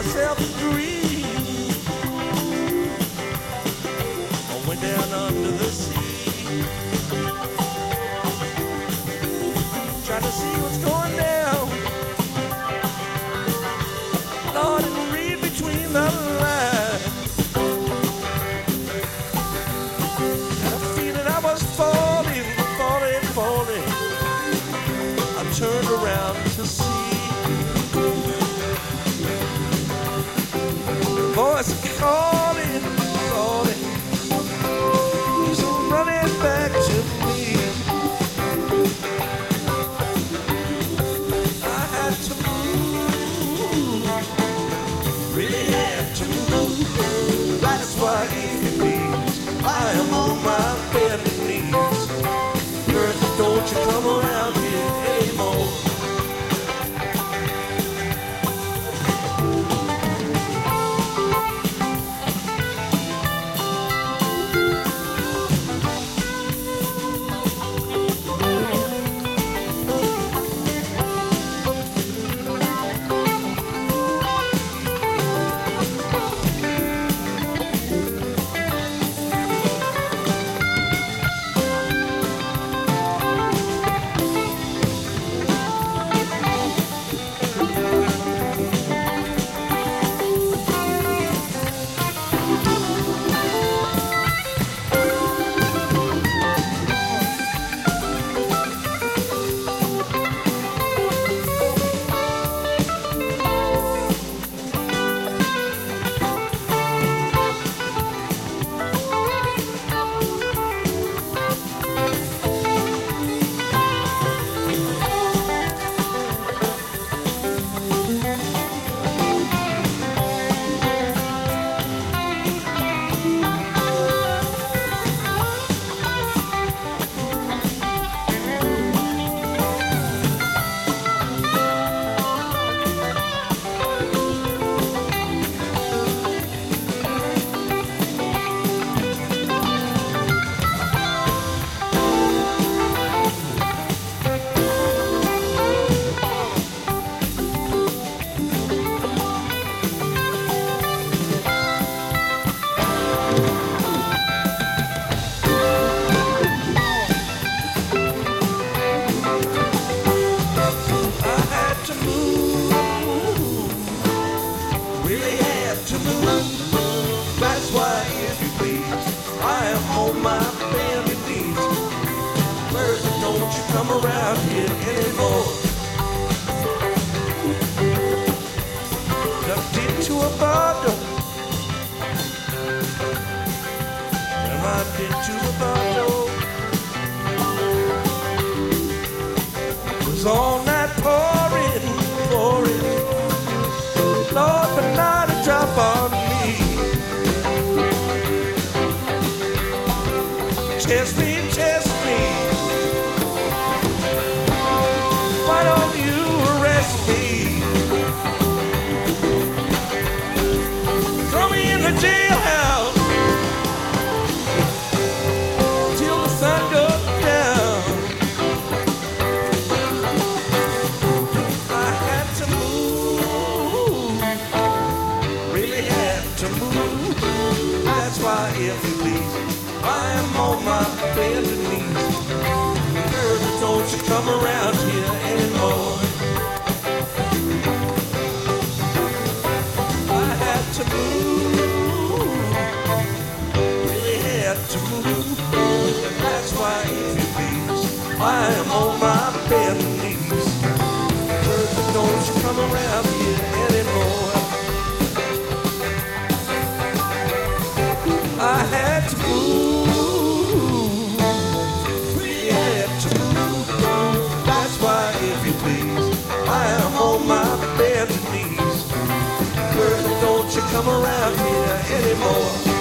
myself a dream. I went down under the sea, trying to see what's going down. Lord, and read between the lines. Had a feeling I was falling, falling, falling. I turned around to see the voice calling, calling. He's running back to me. I had to move, really had to move. That's why it means I am on my bended knees. Earth, don't you come around here anymore. That's why, if you please, I am on my bended knees. First, don't you come around here anymore. Ducked into a bottle, right into a bottle. Was all night pouring, pouring. Lord, but not a drop on me. Test me, test me. Why don't you arrest me? Throw me in the jailhouse till the sun goes down. I had to move, really had to move. That's why, if you please, I am on my bended knees. Girl, don't you come around here anymore. I had to move, really had to move. And that's why, if you please, I am on my bended knees. Girl, don't you come around here anymore. I had to move, really had to move. That's why, if you please, I am on my bended knees. Girl, don't you come around here anymore.